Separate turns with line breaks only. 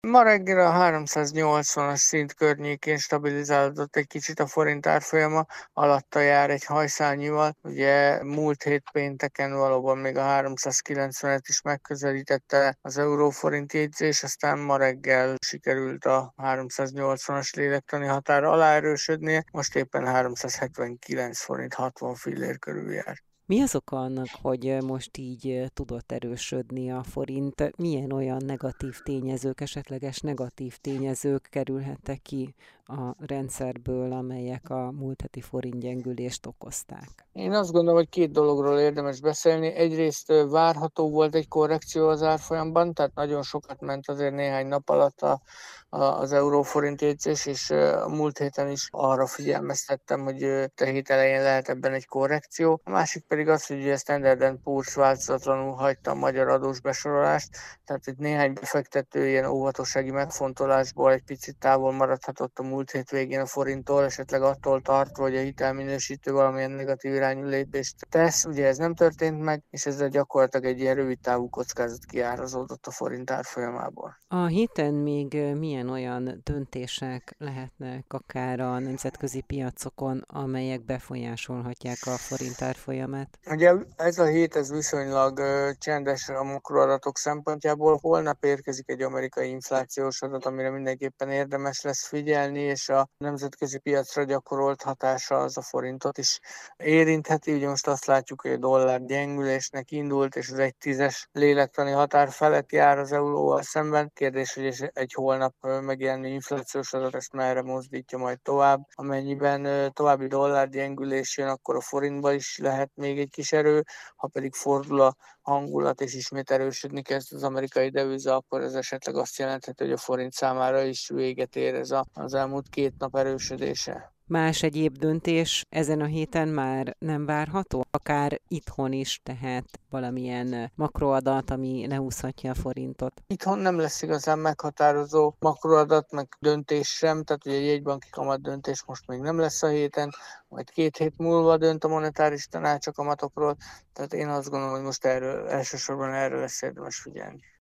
Ma reggel a 380-as szint környékén stabilizálódott egy kicsit a forint árfolyama, alatta jár egy hajszálnyival. Ugye múlt hét pénteken valóban még a 390-et is megközelítette az euró-forint jegyzés, aztán ma reggel sikerült a 380-as lélektani határ alá erősödnie, most éppen 379 forint 60 fillér körül jár.
Mi az oka annak, hogy most így tudott erősödni a forint? Milyen olyan negatív tényezők, esetleges negatív tényezők kerülhettek ki a rendszerből, amelyek a múlt heti forintgyengülést okozták?
Én azt gondolom, hogy két dologról érdemes beszélni. Egyrészt várható volt egy korrekció az árfolyamban, tehát nagyon sokat ment azért néhány nap alatt az euróforint jegyzés, és a múlt héten is arra figyelmeztettem, hogy a hét elején lehet ebben egy korrekció. A másik pedig az, hogy a Standard & Poor's változatlanul hagyta a magyar adós besorolást, tehát itt néhány befektető ilyen óvatossági megfontolásból egy picit távol maradhatott a múlt hét végén a forinttól, esetleg attól tartva, hogy a hitelminősítő valamilyen negatív irányú lépést tesz. Ugye ez nem történt meg, és ezzel gyakorlatilag egy ilyen rövid távú kockázat kiárazódott a forint árfolyamából.
A héten még milyen olyan döntések lehetnek akár a nemzetközi piacokon, amelyek befolyásolhatják a forint árfolyamát?
Ugye ez a hét ez viszonylag csendes a makroadatok szempontjából. Holnap érkezik egy amerikai inflációs adat, amire mindenképpen érdemes lesz figyelni, és a nemzetközi piacra gyakorolt hatása az a forintot is érintheti. Ugye most azt látjuk, hogy a dollár gyengülésnek indult, és az 1,10-es lélektani határ felett jár az euróval szemben. Kérdés, hogy egy holnap megjelenő inflációs adat ezt merre mozdítja majd tovább. Amennyiben további dollár gyengülés jön, akkor a forintba is lehet még egy kis erő, ha pedig fordul a hangulat és ismét erősödni kezd az amerikai deviza, akkor ez esetleg azt jelentheti, hogy a forint számára is véget ér ez az elmúlt 2 nap erősödése.
Más egyéb döntés ezen a héten már nem várható? Akár itthon is, tehát valamilyen makroadat, ami lehúzhatja a forintot.
Itthon nem lesz igazán meghatározó makroadat, meg döntés sem, tehát ugye a jegybanki kamat döntés most még nem lesz a héten, majd 2 hét múlva dönt a monetáris tanács a kamatokról, tehát én azt gondolom, hogy most elsősorban erre lesz érdemes figyelni.